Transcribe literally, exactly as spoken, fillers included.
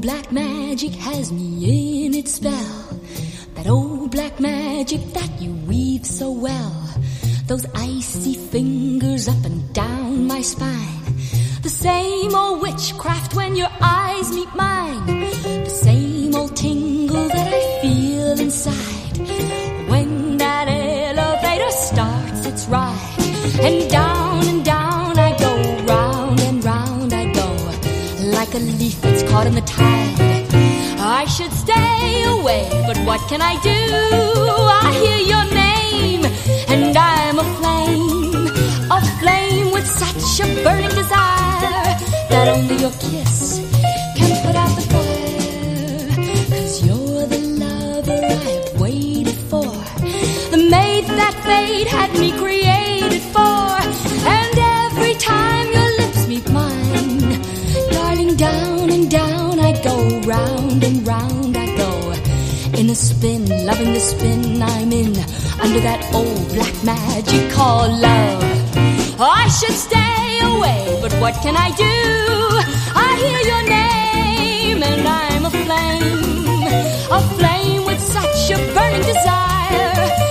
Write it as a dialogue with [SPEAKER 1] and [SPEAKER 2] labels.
[SPEAKER 1] black magic has me in its spell. That old black magic that you weave so well. Those icy fingers up and down my spine. The same old witchcraft when your eyes meet mine. The same old tingle that I feel inside when that elevator starts its ride. And down and down I go, round and round I go, like a leaf that's caught in the tide. I should stay away, but what can I do? I hear your name, and I'm a flame, a flame with such a burning desire that only your kiss can put out the fire. 'Cause you're the lover I've waited for, the mate that fate had me created for. And every time your lips meet mine, darling, down and down I go, round and round I go, in a spin, loving the spin I'm in, under that old black magic called love. I should stay away, but what can I do? I hear your name, and I'm a flame, a flame with such a burning desire